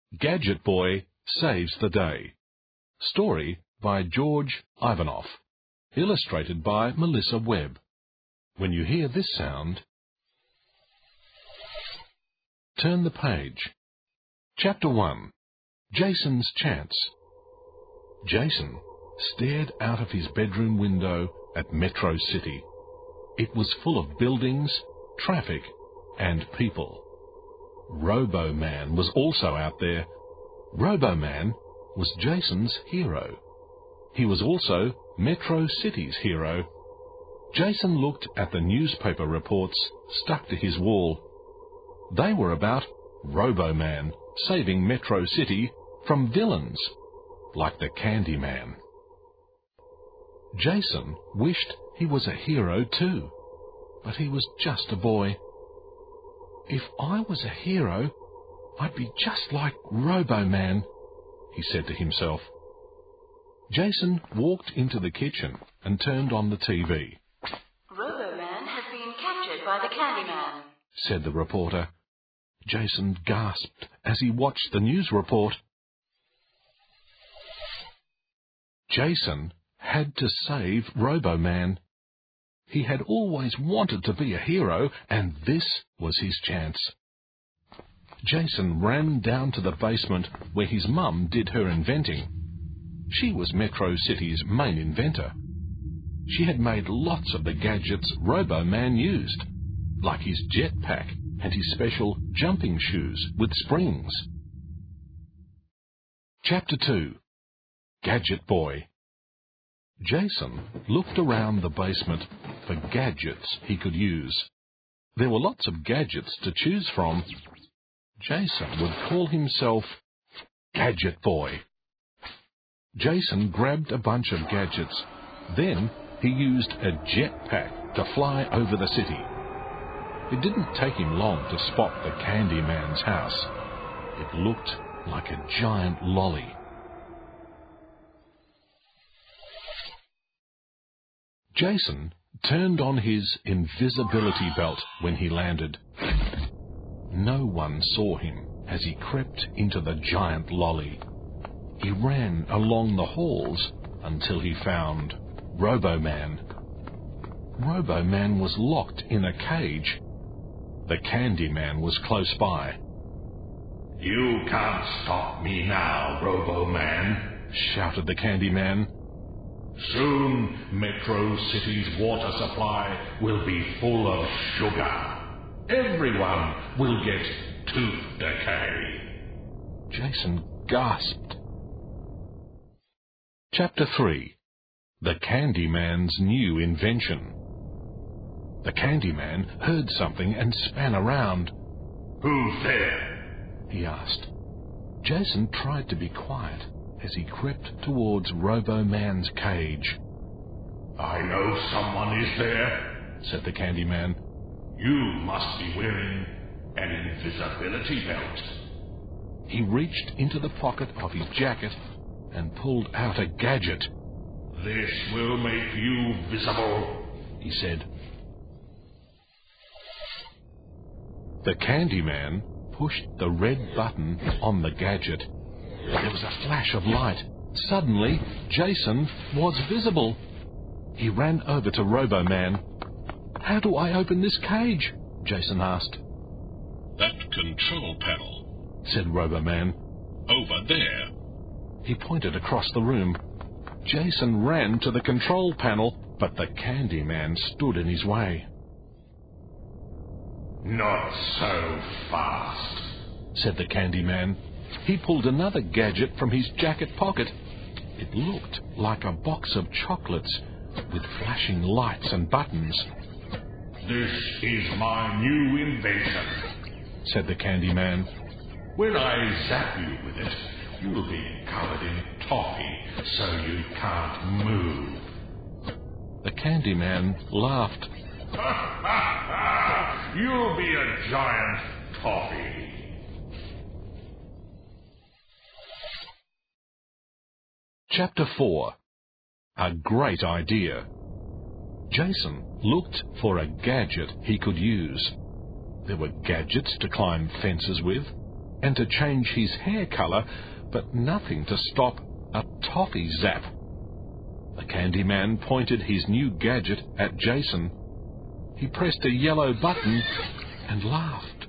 Gadget Boy Saves the Day. Story by George Ivanov. Illustrated by Melissa Webb. When you hear this sound, turn the page. Chapter 1. Jason's Chance. Jason stared out of his bedroom window at Metro City. It was full of buildings, traffic, and people. Robo-Man was also out there. Robo-Man was Jason's hero. He was also Metro City's hero. Jason looked at the newspaper reports stuck to his wall. They were about Robo-Man saving Metro City from villains like the Candyman. Jason wished he was a hero too, but he was just a boy. If I was a hero, I'd be just like Robo-Man, he said to himself. Jason walked into the kitchen and turned on the TV. Robo-Man has been captured by the Candyman, said the reporter. Jason gasped as he watched the news report. Jason had to save Robo-Man. He had always wanted to be a hero, and this was his chance. Jason ran down to the basement where his mum did her inventing. She was Metro City's main inventor. She had made lots of the gadgets Robo-Man used, like his jetpack and his special jumping shoes with springs. Chapter 2. Gadget Boy. Jason looked around the basement for gadgets he could use. There were lots of gadgets to choose from. Jason would call himself Gadget Boy. Jason grabbed a bunch of gadgets. Then he used a jetpack to fly over the city. It didn't take him long to spot the Candyman's house. It looked like a giant lolly. Jason turned on his invisibility belt when he landed. No one saw him as he crept into the giant lolly. He ran along the halls until he found Robo-Man. Robo-Man was locked in a cage. The Candyman was close by. "You can't stop me now, Robo-Man," shouted the Candyman. "Soon Metro City's water supply will be full of sugar. Everyone will get tooth decay." Jason gasped. Chapter 3. The Candyman's New Invention. The Candyman heard something and span around. "Who's there?" he asked. Jason tried to be quiet as he crept towards Robo-Man's cage. "I know someone is there," said the Candyman. "You must be wearing an invisibility belt." He reached into the pocket of his jacket and pulled out a gadget. "This will make you visible," he said. The Candyman pushed the red button on the gadget. There was a flash of light. Suddenly, Jason was visible. He ran over to Robo-Man. "How do I open this cage?" Jason asked. "That control panel," said Robo-Man. "Over there." He pointed across the room. Jason ran to the control panel, but the Candyman stood in his way. "Not so fast," said the Candyman. He pulled another gadget from his jacket pocket. It looked like a box of chocolates with flashing lights and buttons. "This is my new invention," said the Candyman. "When I zap you with it, you'll be covered in toffee so you can't move." The Candyman laughed. "You'll be a giant toffee." Chapter 4. A Great Idea. Jason looked for a gadget he could use. There were gadgets to climb fences with, and to change his hair colour, but nothing to stop a toffee zap. The Candyman pointed his new gadget at Jason. He pressed a yellow button and laughed.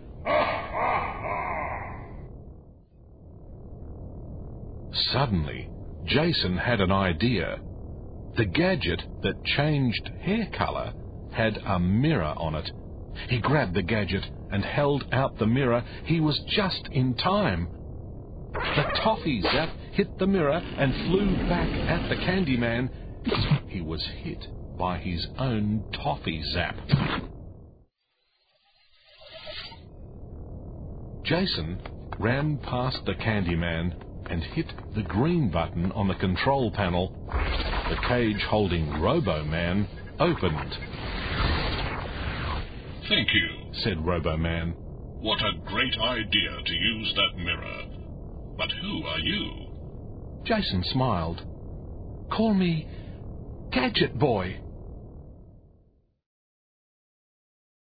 Suddenly, Jason had an idea. The gadget that changed hair colour had a mirror on it. He grabbed the gadget and held out the mirror. He was just in time. The toffee zap hit the mirror and flew back at the Candyman. He was hit by his own toffee zap. Jason ran past the Candyman and hit the green button on the control panel. The cage holding Robo-Man opened. "Thank you," said Robo-Man. "What a great idea to use that mirror. But who are you?" Jason smiled. "Call me Gadget Boy."